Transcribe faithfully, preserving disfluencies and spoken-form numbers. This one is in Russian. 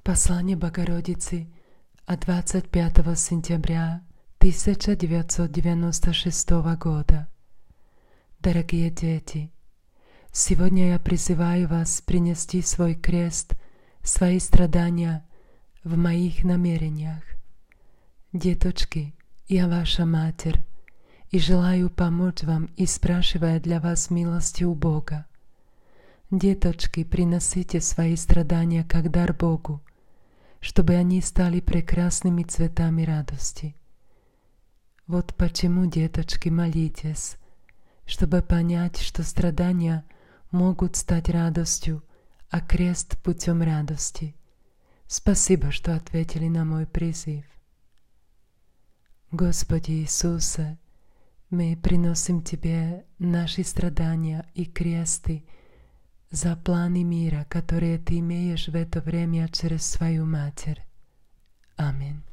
Послание Богородицы от двадцать пятого сентября тысяча девятьсот девяносто шестого года. Дорогие дети, сегодня я призываю вас принести свой крест, свои страдания в моих намерениях. Деточки, я ваша Матерь, и желаю помочь вам, и спрашивая для вас милости у Бога. Деточки, приносите свои страдания как дар Богу, чтобы они стали прекрасными цветами радости. Вот почему, деточки, молитесь, чтобы понять, что страдания могут стать радостью, а крест — путем радости. Спасибо, что ответили на мой призыв. Господи Иисусе, мы приносим Тебе наши страдания и кресты за планы мира, которые Ты имеешь в это время через свою Матерь. Аминь.